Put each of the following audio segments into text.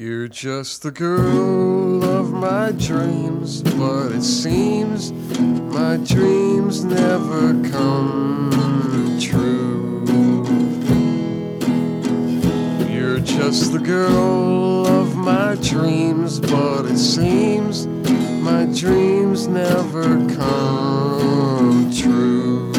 You're just the girl of my dreams, but it seems my dreams never come true. You're just the girl of my dreams, but it seems my dreams never come true.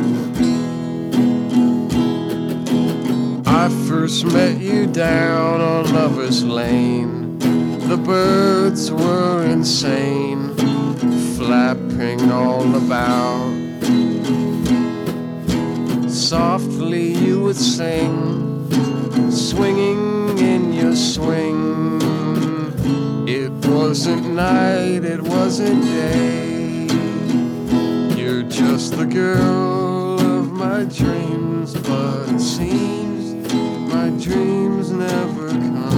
I first met you down on Lover's Lane. The birds were insane, flapping all about. Softly you would sing, swinging in your swing. It wasn't night, it wasn't day. You're just the girl of my dreams, but it seems my dreams never come